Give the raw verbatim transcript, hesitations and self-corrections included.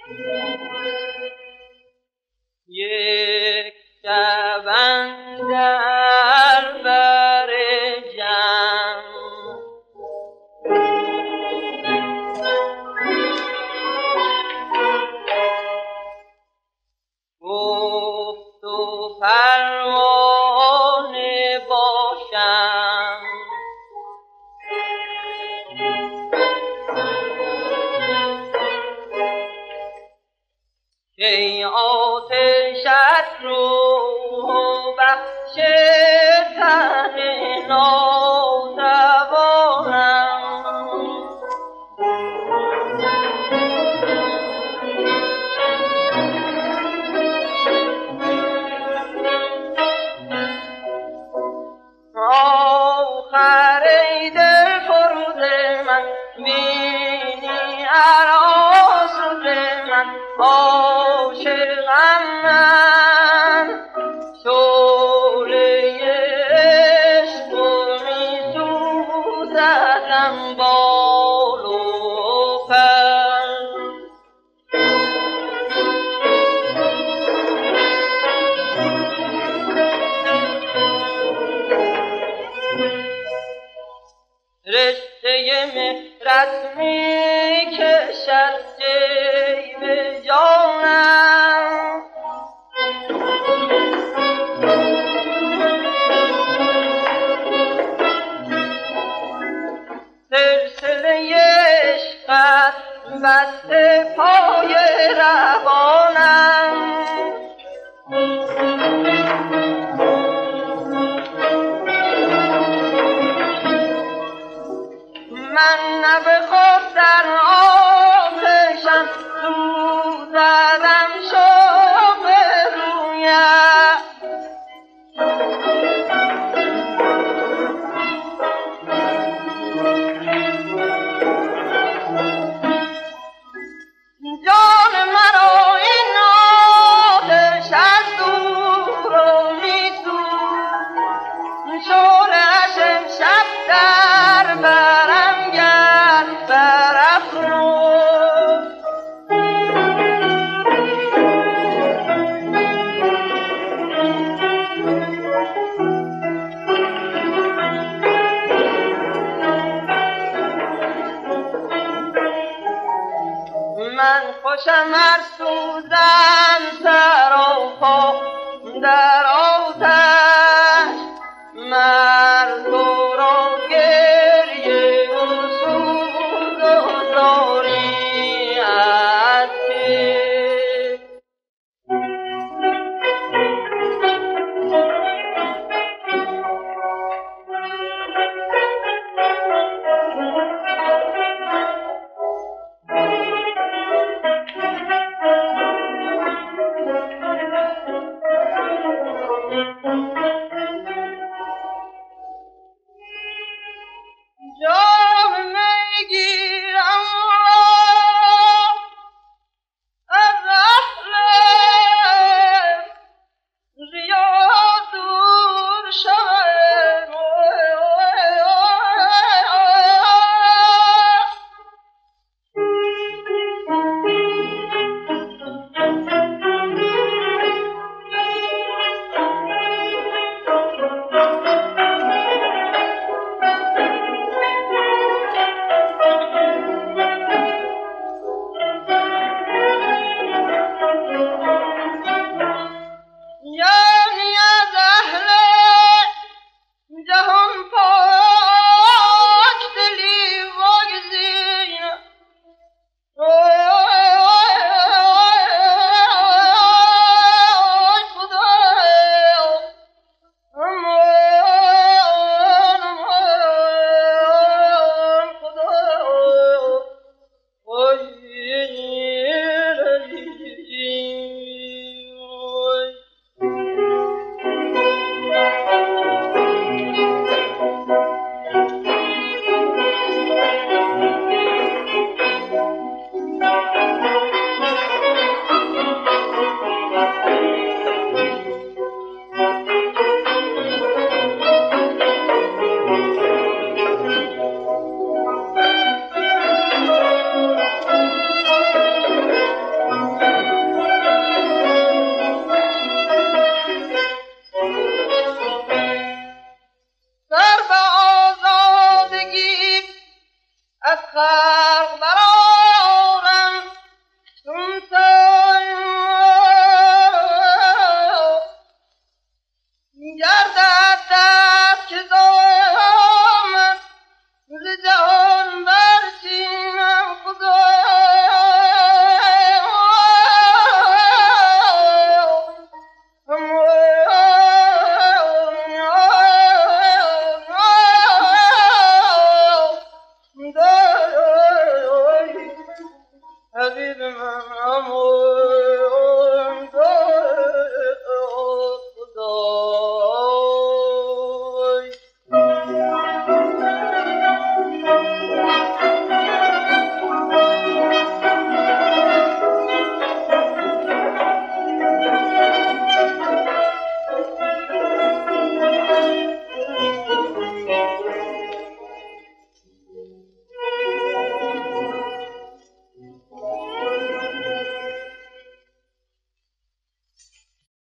یک شبن در بر جمع گفت و پروانه باشم ای آتشت رو بخش تن ناتوانم آخر ای دل فروز من بینی هر آسوز من عاشقم من شعله عشق و می سوزدم بال و پر رشته مهرت می کشد جیب جانم سلسله عشقت بسته پای روانم من نه به خود در آتشم سوزدم شوق رویت جان مرا این آتش از دور و می سوز شعله اش امشب در برم گرد برافروز من خوشم ار سوزم سراپا در آتش مرد را گریه و سوز و زاری از پیش من